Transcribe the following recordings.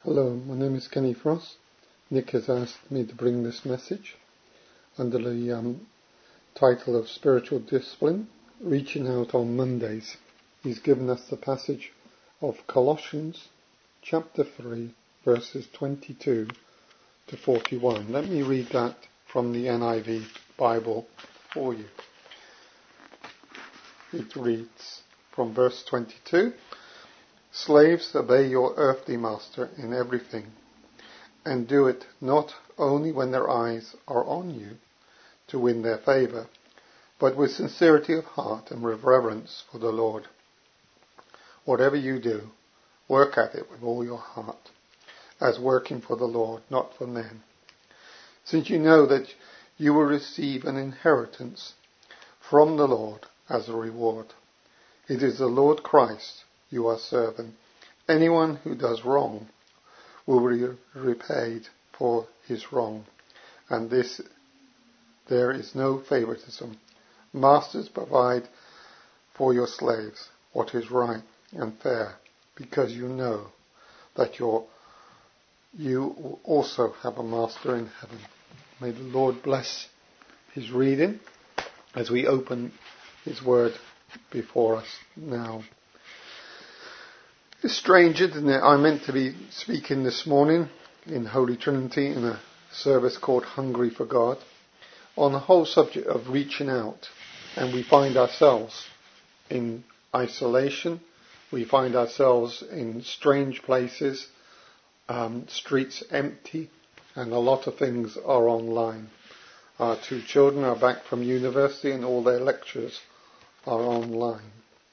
Hello, my name is Kenny Frost. Nick has asked me to bring this message under the title of Spiritual Discipline, Reaching Out on Mondays. He's given us the passage of Colossians chapter 3 verses 22 to 41. Let me read that from the NIV Bible for you. It reads from verse 22, "Slaves, obey your earthly master in everything, and do it not only when their eyes are on you to win their favour, but with sincerity of heart and with reverence for the Lord. Whatever you do, work at it with all your heart, as working for the Lord, not for men, since you know that you will receive an inheritance from the Lord as a reward. It is the Lord Christ you are serving. Anyone who does wrong will be repaid for his wrong, and there is no favoritism. Masters, provide for your slaves what is right and fair, because you know that you also have a master in heaven." May the Lord bless his reading as we open his word before us now. It's strange, isn't it? I meant to be speaking this morning in Holy Trinity in a service called Hungry for God on the whole subject of reaching out, and we find ourselves in isolation. We find ourselves in strange places, streets empty, and a lot of things are online. Our two children are back from university and all their lectures are online.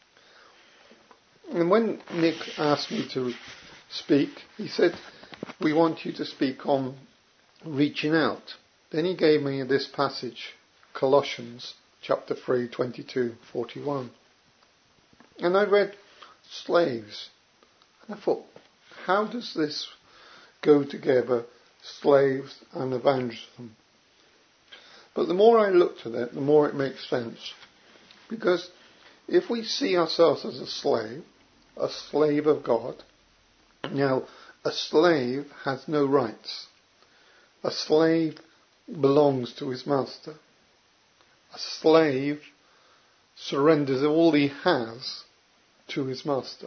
And when Nick asked me to speak, he said, "We want you to speak on reaching out." Then he gave me this passage, Colossians chapter 3, 22, 41. And I read slaves. And I thought, how does this go together, slaves and evangelism? But the more I looked at it, the more it makes sense. Because if we see ourselves as a slave of God, now a slave has no rights. A slave belongs to his master. A slave surrenders all he has to his master.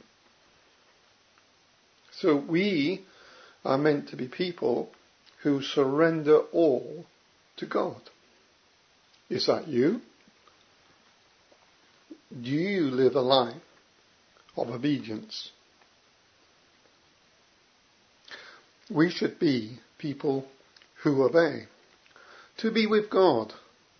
So we are meant to be people who surrender all to God. Is that you? Do you live a life of obedience? We should be people who obey, to be with God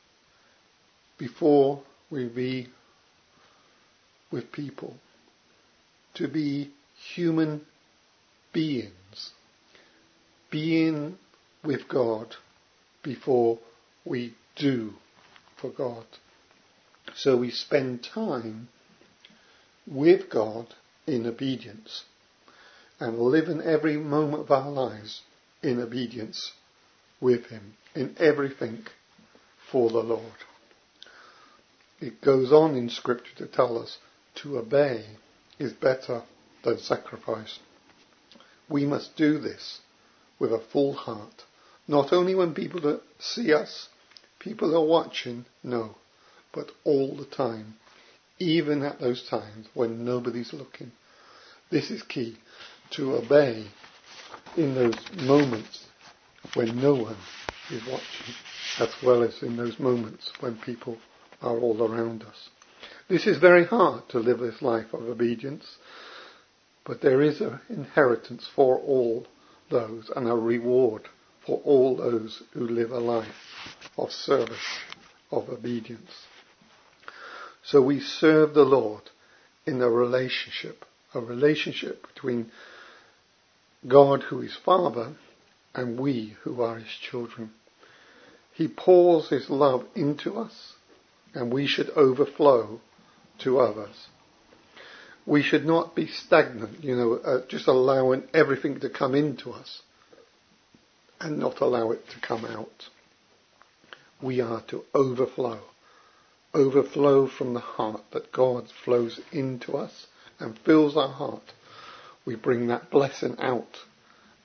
before we be with people, to be human beings, being with God before we do for God. So we spend time with God in obedience and live in every moment of our lives in obedience with him, in everything for the Lord. It goes on in Scripture to tell us to obey is better than sacrifice. We must do this with a full heart, not only when people see us, people are watching, no, but all the time, even at those times when nobody's looking. This is key, to obey in those moments when no one is watching, as well as in those moments when people are all around us. This is very hard to live this life of obedience, but there is an inheritance for all those and a reward for all those who live a life of service, of obedience. So we serve the Lord in a relationship between God, who is Father, and we who are his children. He pours his love into us, and we should overflow to others. We should not be stagnant, just allowing everything to come into us and not allow it to come out. We are to overflow from the heart, that God flows into us and fills our heart. We bring that blessing out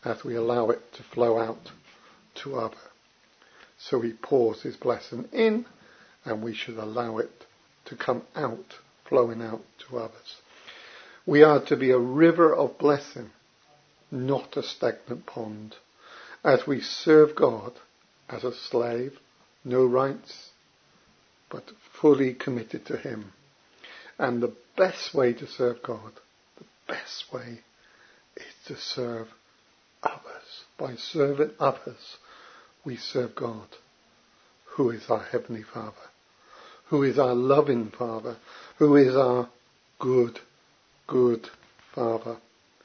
as we allow it to flow out to others. So he pours his blessing in, and we should allow it to come out, flowing out to others. We are to be a river of blessing, not a stagnant pond. As we serve God as a slave, no rights, but fully committed to him. And the best way to serve God, the best way is to serve others. By serving others, we serve God, who is our Heavenly Father, who is our loving Father, who is our good Father.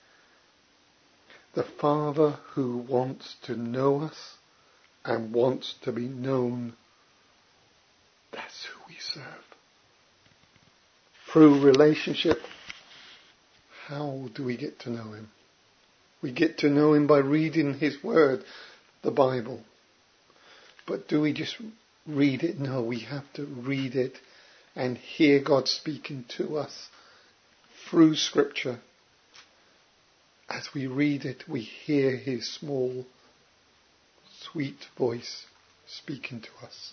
The Father who wants to know us and wants to be known. That's who we serve. Through relationship, how do we get to know him? We get to know him by reading his word, the Bible. But do we just read it? No, we have to read it and hear God speaking to us through Scripture. As we read it, we hear his small, sweet voice speaking to us.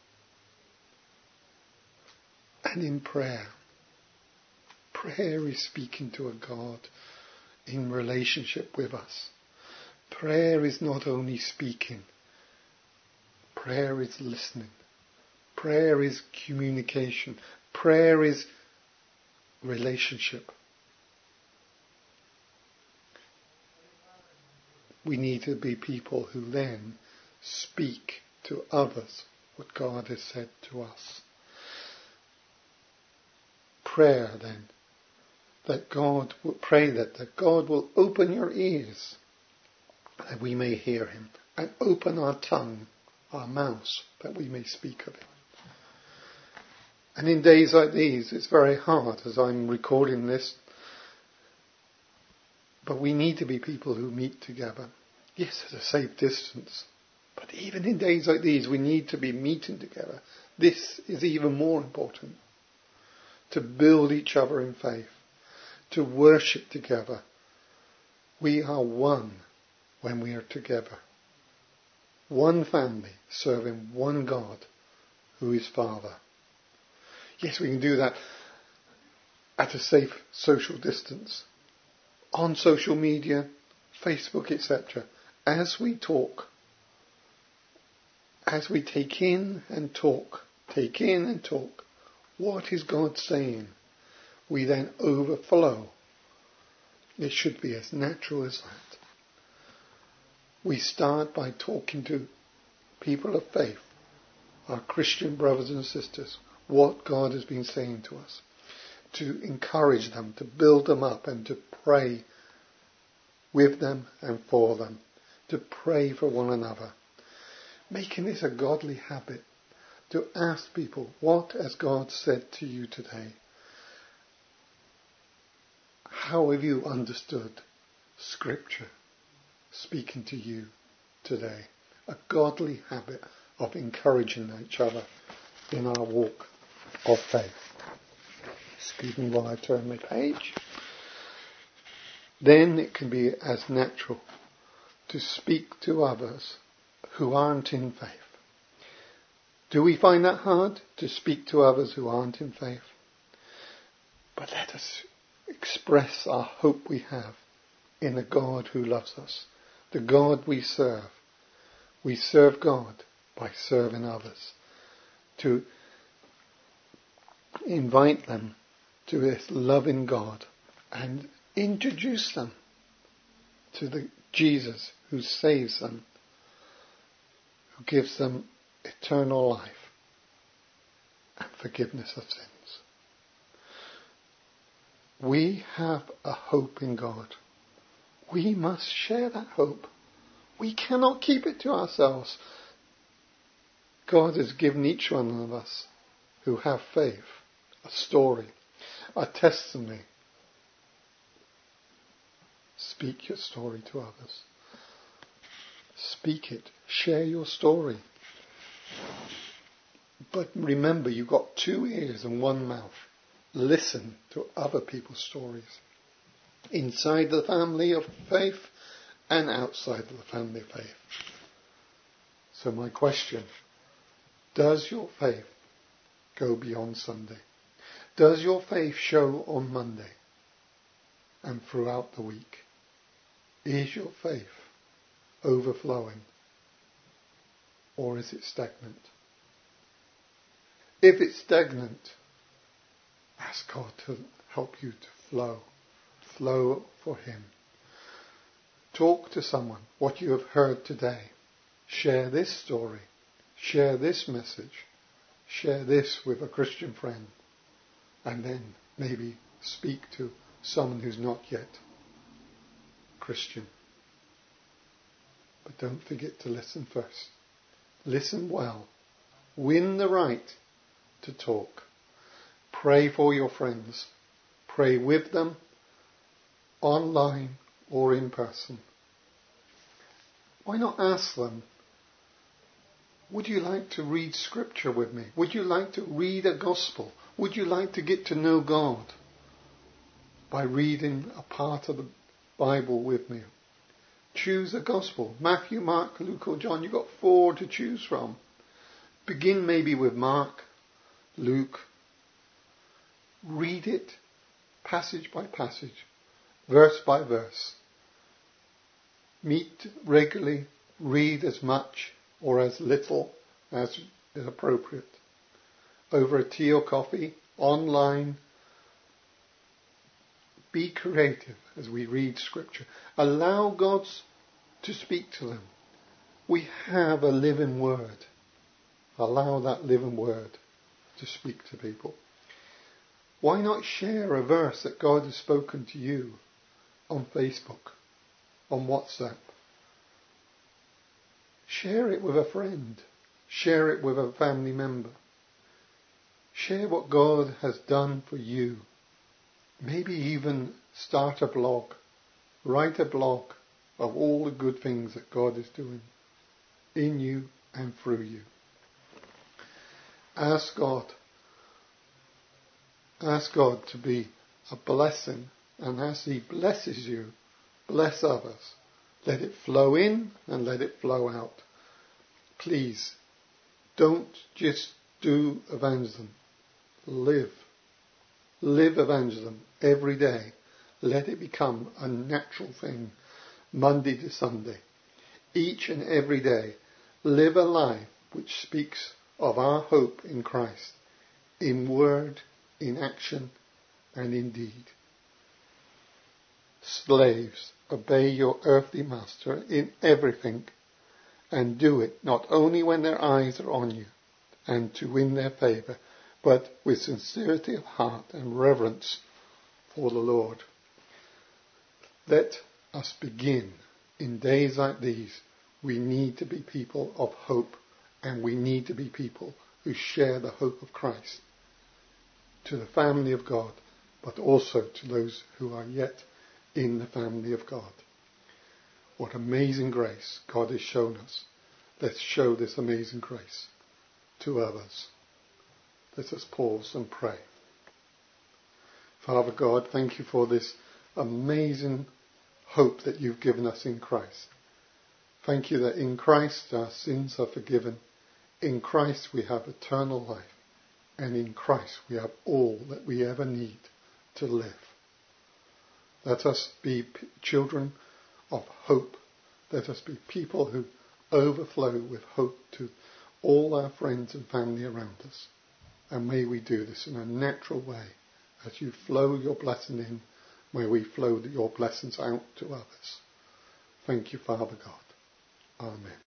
And in prayer. Prayer is speaking to a God in relationship with us. Prayer is not only speaking. Prayer is listening. Prayer is communication. Prayer is relationship. We need to be people who then speak to others what God has said to us. Prayer then, that God will pray that God will open your ears that we may hear him, and open our tongue, our mouths, that we may speak of him. And in days like these, it's very hard as I'm recording this, but we need to be people who meet together. Yes, at a safe distance. But even in days like these, we need to be meeting together. This is even more important. To build each other in faith. To worship together. We are one when we are together. One family serving one God who is Father. Yes, we can do that at a safe social distance. On social media, Facebook, etc. As we talk, as we take in and talk, what is God saying? We then overflow. It should be as natural as that. We start by talking to people of faith, our Christian brothers and sisters, what God has been saying to us, to encourage them, to build them up, and to pray with them and for them, to pray for one another, making this a godly habit, to ask people, what has God said to you today? How have you understood Scripture speaking to you today? A godly habit of encouraging each other in our walk of faith. Excuse me while I turn my page. Then it can be as natural to speak to others who aren't in faith. Do we find that hard, to speak to others who aren't in faith? But let us express our hope we have in the God who loves us, the God we serve. We serve God by serving others, to invite them to this loving God and introduce them to the Jesus who saves them, who gives them eternal life and forgiveness of sins. We have a hope in God. We must share that hope. We cannot keep it to ourselves. God has given each one of us who have faith a story, a testimony. Speak your story to others. Speak it. Share your story. But remember, you've got 2 ears and 1 mouth. Listen to other people's stories. Inside the family of faith and outside of the family of faith. So my question, does your faith go beyond Sunday? Does your faith show on Monday and throughout the week? Is your faith overflowing, or is it stagnant? If it's stagnant, ask God to help you to flow for Him. Talk to someone what you have heard today. Share this story. Share this message. Share this with a Christian friend. And then maybe speak to someone who's not yet Christian. But don't forget to listen first. Listen well. Win the right to talk. Pray for your friends. Pray with them, online or in person. Why not ask them, would you like to read scripture with me? Would you like to read a gospel? Would you like to get to know God by reading a part of the Bible with me? Choose a gospel. Matthew, Mark, Luke or John. You've got 4 to choose from. Begin maybe with Mark, Luke. Read it passage by passage, verse by verse. Meet regularly. Read as much or as little as is appropriate. Over a tea or coffee, online. Be creative as we read scripture. Allow God to speak to them. We have a living word. Allow that living word to speak to people. Why not share a verse that God has spoken to you on Facebook, on WhatsApp? Share it with a friend. Share it with a family member. Share what God has done for you. Maybe even start a blog. Write a blog of all the good things that God is doing in you and through you. Ask God to be a blessing, and as He blesses you, bless others. Let it flow in and let it flow out. Please, don't just do evangelism. Live evangelism every day. Let it become a natural thing, Monday to Sunday. Each and every day, live a life which speaks of our hope in Christ, in word, in action, and in deed. Slaves, obey your earthly master in everything, and do it not only when their eyes are on you and to win their favour, but with sincerity of heart and reverence for the Lord. Let us begin. In days like these, we need to be people of hope, and we need to be people who share the hope of Christ to the family of God, but also to those who are yet in the family of God. What amazing grace God has shown us. Let's show this amazing grace to others. Let us pause and pray. Father God, thank you for this amazing hope that you've given us in Christ. Thank you that in Christ our sins are forgiven. In Christ we have eternal life. And in Christ we have all that we ever need to live. Let us be children of hope. Let us be people who overflow with hope to all our friends and family around us. And may we do this in a natural way. As you flow your blessing in, may we flow your blessings out to others. Thank you, Father God. Amen.